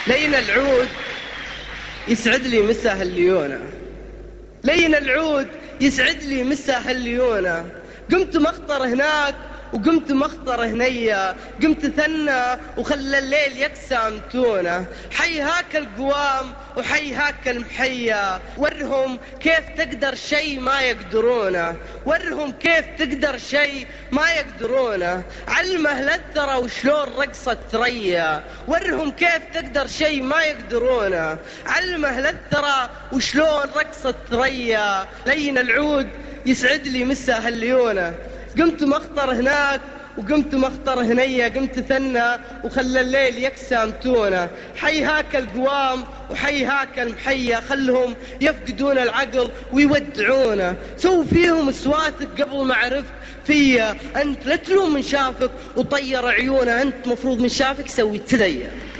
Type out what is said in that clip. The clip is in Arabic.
لين العود يسعد لي مساه الليونة، لين العود يسعد لي مساه الليونة. قمت مخطر هناك وقمت مخطر هنيا، قمت ثنى وخلى الليل يكسى متونة. حي هاك القوام وحي هاك المحيا، ورهم كيف تقدر شي ما يقدرونه، ورهم كيف تقدر شي ما يقدرونه. علمه للثرى وشلون رقصة ثريا، ورهم كيف تقدر شي ما يقدرونه. علمه للثرى وشلون رقصة ثريا، لين العود يسعد لي مساه الليونة. قمت مخطر هناك وقمت مخطر هنيا، قمت ثنى وخلى الليل يكسى متونة. حي هاك القوام وحي هاك المحيا، خلهم يفقدون العقل ويودعونه. سو فيهم سواتك قبل ما عرفت فيا، أنت لا تلوم من شافك وطير عيونه، أنت مفروض من شافك سوي تديا.